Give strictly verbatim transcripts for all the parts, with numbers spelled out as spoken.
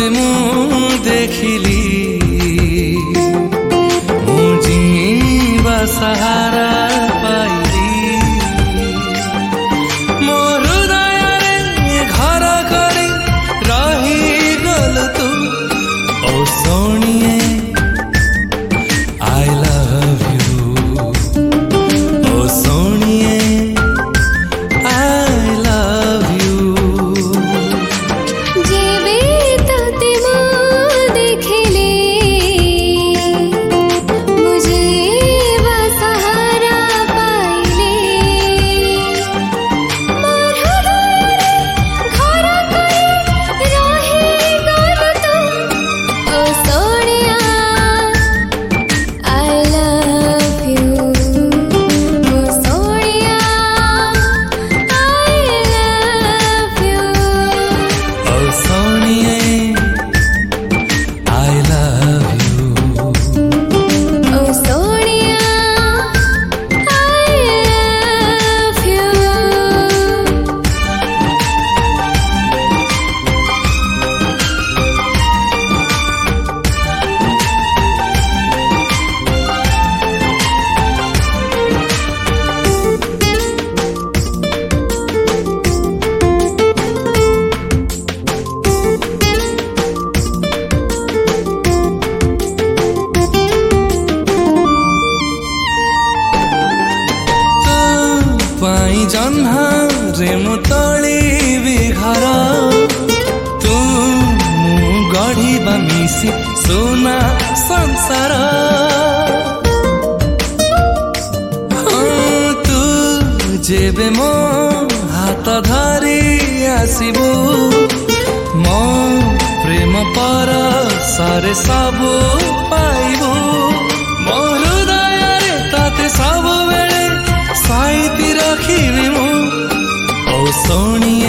जेबे मु देखिली मु जीवा सहारा पाइली मो हृदय रे घर करी रही गल तू ओ सोनिए आई लव यू ओ सोनिए आई लव यू जेबे तोते मो देखिले मुझे सहारा पाइले मोर हृदय घर करी रही गल तू ओ सोनिया आई लव यू ओ सोनिया आई लव यू ओ सोनिए आई लव यू ओ सोनिया आई लव यू पाई जन्हारे मु तोलिबी घर तू मु गढ़िबा मिसी सोना संसार हाँ, तू जेबे मो हाथ धरी आसिबू मो प्रेम पर सारे सबू पाइबू मो हृदय रे ताते सबु बेले साइती रखिबी मु ओ सोनिए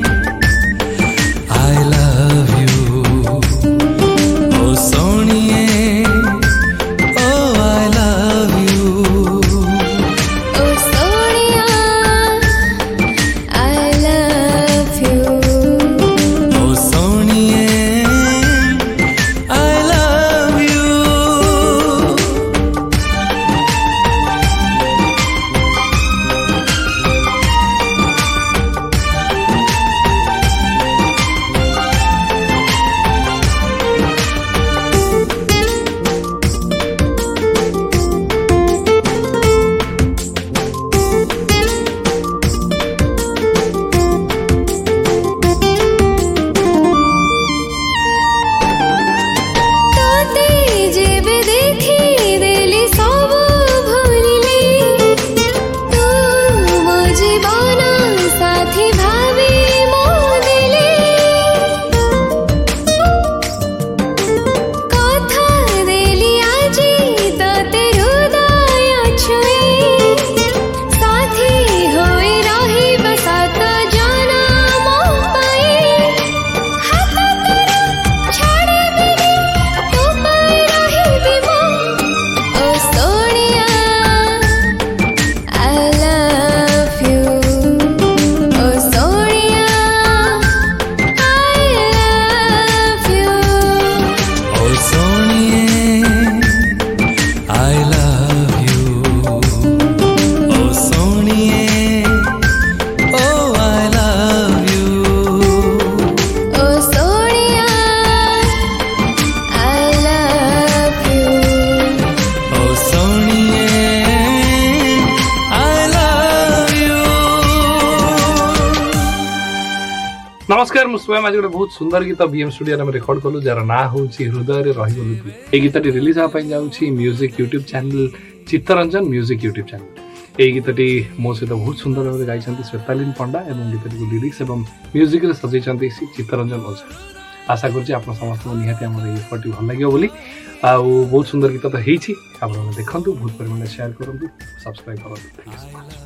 आई लव यू ओ सोनिए ओ आई लव यू ओ सोनिया आई लव यू ओ सोनिए आई लव यू तोते जेबे देखी देली सब भूलिली तू मो जीवन साथी भावी मो दिली कथा देली आजी तोते हृदय छुई साथी होई रहिब सात जन्म पाई हाथ तोर छाड़िबिनी तू पाई रहिबि मो ओ सोनिया आई लव यू ओ सोनिया आई लव यू ओ सोनिए आई लव यू ओ सोनिए ओ आई लव यू ओ सोनिया आई लव यू ओ सोनिए आई लव यू नमस्कार मु स्वयं आज गोटे बहुत सुंदर गीत बीएम स्टूडियो में रेकर्ड कलु जार ना हूँ हृदय रे रही तू ये गीतटी रिलीज होगा जाऊँगी music YouTube channel Chittaranjan music YouTube channel ये गीतटी मो सहित बहुत सुंदर भाव गाई श्वेतालीन पंडा और गीतटी लिरिक्स और म्यूजिक रे सजाई चित्तरंजन ओझा आशा करुँच आप समस्त निहाती आम एफर्ट भल लगे बोली आउ बहुत सुंदर गीत तो होती देखूँ बहुत परिमाण शेयर करूँ सब्सक्राइब करूँ।